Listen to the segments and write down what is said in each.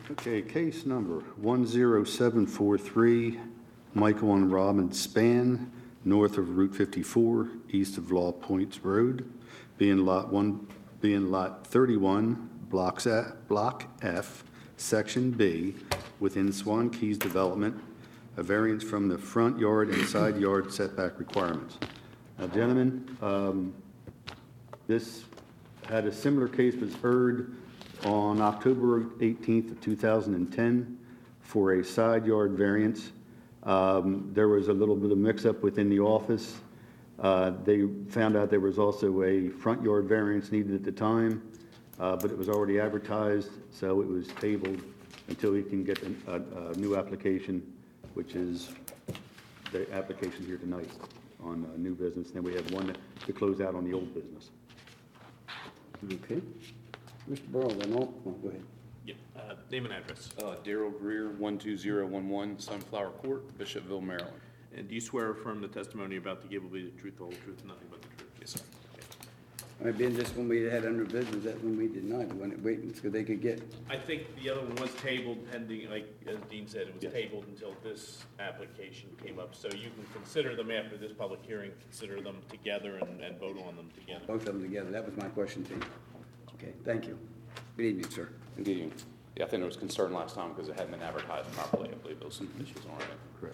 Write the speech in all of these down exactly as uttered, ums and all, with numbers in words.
Okay, case number one zero seven four three, Michael and Robin Span, north of Route fifty-four, east of Law Points Road, being lot one, being lot thirty-one, blocks at, Block F, Section B, within Swan Keys Development, a variance from the front yard and side yard setback requirements. Now, gentlemen, um, this had a similar case was heard on October eighteenth of two thousand ten for a side yard variance. Um, there was a little bit of mix-up within the office. Uh, they found out there was also a front yard variance needed at the time, uh, but it was already advertised, so it was tabled until we can get a, a, a new application, which is the application here tonight on uh, new business. Then we have one to close out on the old business. Okay. Mister Burrow, then, oh, oh, go ahead. Yep. Uh, name and address. Uh, Daryl Greer, one two zero one one Sunflower Court, Bishopville, Maryland. And do you swear or affirm the testimony about to give will be the truth, the whole truth, and nothing but the truth? Yes, sir. All right, being this one we had under business, that one we did not, we wanted to wait so they could get, I think the other one was tabled pending, like as Dean said, it was Yes. tabled until this application came up. So you can consider them after this public hearing, consider them together and, and vote on them together. both of them together. That was my question to you. Okay, thank you. Good evening, sir. Good evening. Yeah, I think there was concern last time because it hadn't been advertised properly. I believe those some issues on it. Correct.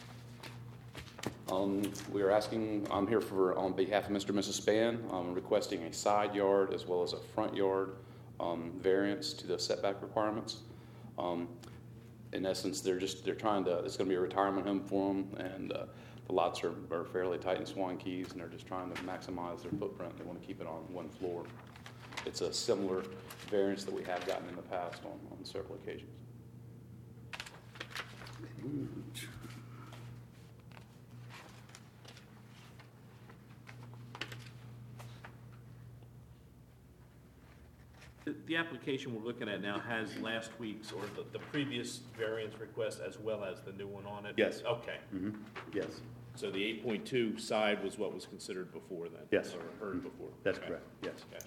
Um, we are asking, I'm here for, on behalf of Mister and Missus Span, um, requesting a side yard as well as a front yard um, variance to the setback requirements. Um, in essence, they're just, they're trying to, it's going to be a retirement home for them, and uh, the lots are, are fairly tight in Swan Keys, and they're just trying to maximize their footprint. They want to keep it on one floor. It's a similar variance that we have gotten in the past on, on several occasions. The, the application we're looking at now has last week's or the, the previous variance request as well as the new one on it? Yes. Okay. Mm-hmm. Yes, So the eight point two side was what was considered before then? Yes. Or heard before? that's Okay. correct, yes. Gotcha.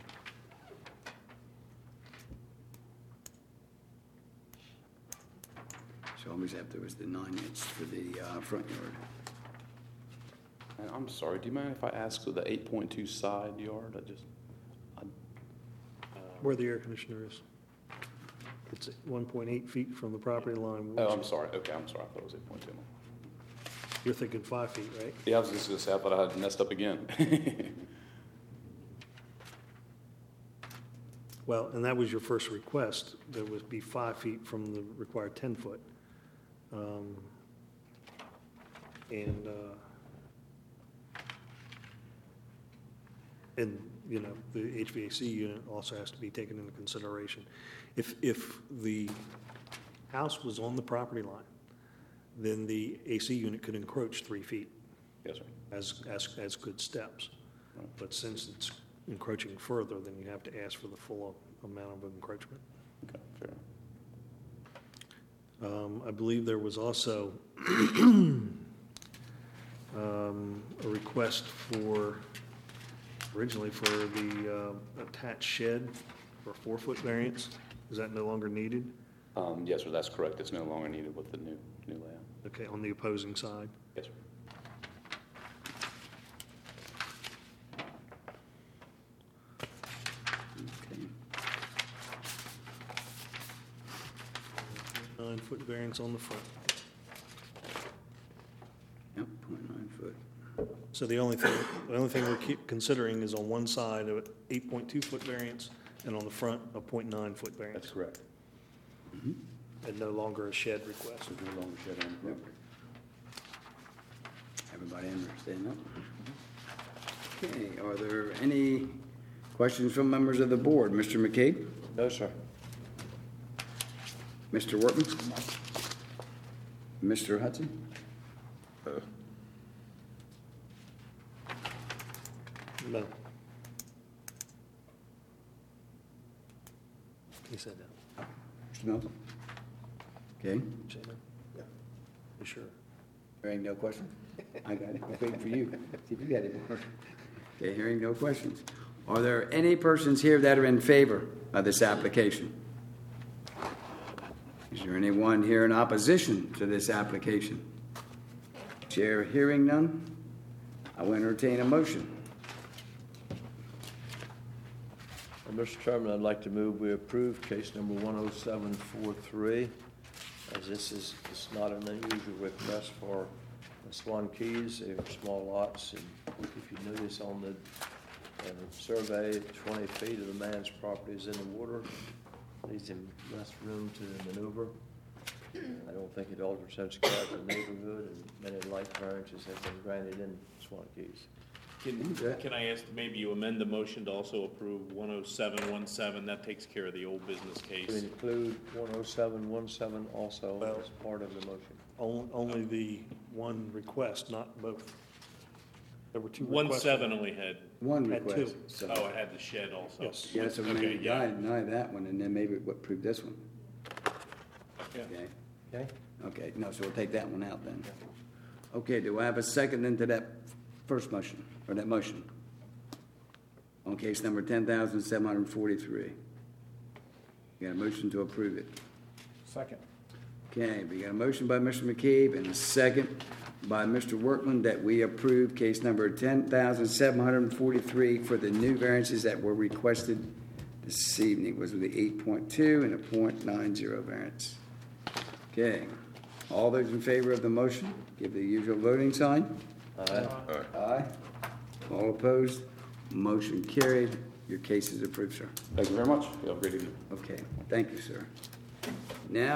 So always have, there was the nine inch for the uh, front yard. And I'm sorry, do you mind if I ask for the eight point two side yard? I just, I, Where the air conditioner is. It's one point eight feet from the property line. oh, I'm sorry. Okay, I'm sorry. I thought it was eight point two. You're thinking five feet, right? Yeah, I was just going to say, I thought I had messed up again. Well, and that was your first request. There would be five feet from the required ten foot. Um, And, uh, and, you know, the H V A C unit also has to be taken into consideration. If, if the house was on the property line, then the A C unit could encroach three feet Yes, sir. as, as, as good steps. Right. But since it's encroaching further, then you have to ask for the full amount of encroachment. Okay, fair enough. Um, I believe there was also um, a request for, originally for the uh, attached shed for a four-foot variance. Is that no longer needed? Um, yes, sir, that's correct. It's no longer needed with the new, new layout. Okay, on the opposing side. Yes, sir. Okay. Nine-foot variance on the front. Yep, point nine foot. So the only thing, the only thing we're keep considering is on one side of eight point two foot variance and on the front a point nine foot variance. That's correct. And no longer a shed request. There's no longer shed on the property. Everybody understand that? Okay, are there any questions from members of the board? Mister McCabe? No, sir. Mister Wortman? Mister Hudson? No. He said no. Mister Melton? Okay, You say no? Yeah. You sure? hearing no questions? I got it, I'm waiting for you. See if you got it. Okay, hearing no questions. Are there any persons here that are in favor of this application? Is there anyone here in opposition to this application? Chair hearing none, I will entertain a motion. Uh, Mister Chairman, I'd like to move we approve case number one oh seven four three, as this is, it's not an unusual request for the Swan Keys. They are small lots, and if you notice on the uh, survey, twenty feet of the man's property is in the water. Leaves him less room to maneuver. I don't think it alters sense of character of the neighborhood, and many light variances have been granted in Swan Keys. Can, Okay. can I ask, maybe you amend the motion to also approve one oh seven one seven? That takes care of the old business To case. include one oh seven one seven also Well- as part of the motion. On- Only the one request, not both. There were two One requests. seven only had, One Had request. two. So, oh, it had the shed also. Yes. yeah, so we may Okay, yeah. deny, deny that one, and then maybe we'll approve this one. Yeah. Okay, Okay? okay, no, so we'll take that one out then. Okay, do I have a second into that first motion, or that motion? On case number ten thousand seven hundred forty-three. Got a motion to approve it. Second. Okay, we got a motion by Mister McCabe and a second by Mister Workman that we approve case number ten thousand seven hundred forty-three for the new variances that were requested this evening. Was with the eight point two and a point nine zero variance. Okay, all those in favor of the motion, give the usual voting sign. Aye. Aye. All opposed, motion carried. Your case is approved, sir. Thank you very much. You have a great evening. Okay, thank you, sir. Now